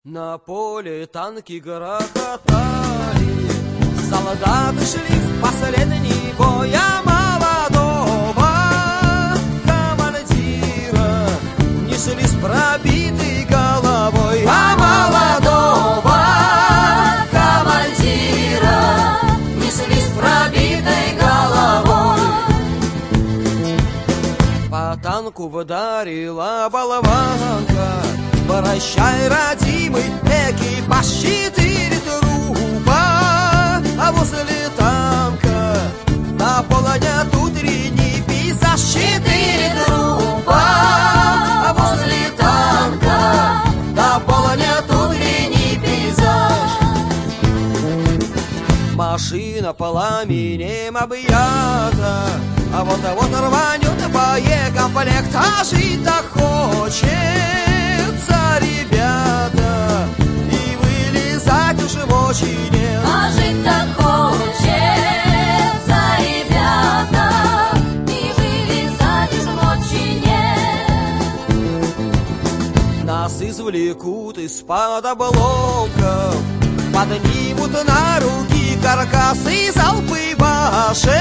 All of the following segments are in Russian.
На поле танки грохотали, солдаты шли в последний бой, а молодого командира несли с пробитой головой, а молодого командира несли с пробитой головой. По танку вдарила болванка: прощай, родимый, экипаж 4 трупа. А возле танка наполнят утренний пейзаж 4 трупа. А возле танка наполнят утренний пейзаж. Машина пламенем объята, а вот рванет боекомплект, а жить-то хочется, ребята, и вылезать уже очень нет. А жить-то хочется, ребята, и вылезать уже очень нет. Нас извлекут из-под обломков, поднимут на руки каркасы, залпы башенных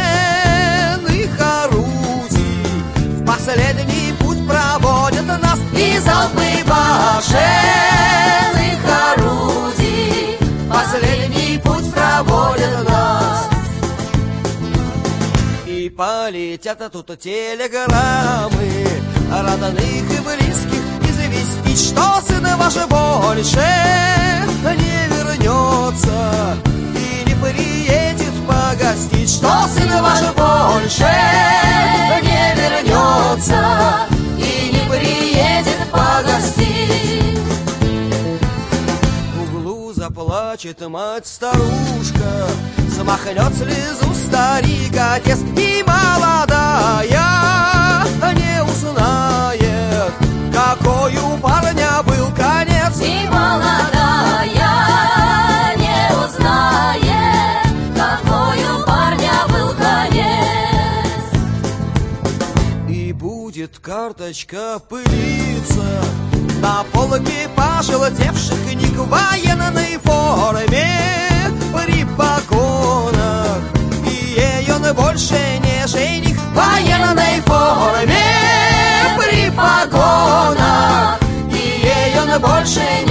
орудий. В последний путь проводят нас и залпы башенных орудий. В последний путь проводят нас. И полетят тут телеграммы родных и близких известить, что сын ваш больше не вернется и не приедет погостить, что сын ваш больше не вернется и не приедет погостить. В углу заплачет мать-старушка, смахнет слезу старик, отец, и молодая не узнает, какой у парня был конец. И молодая не узнает, какой у парня был конец. И будет карточка пылиться на полке пожелтевших книг в военной форме при погонах, и ей он больше не жених в военной форме при погонах, и ей он больше не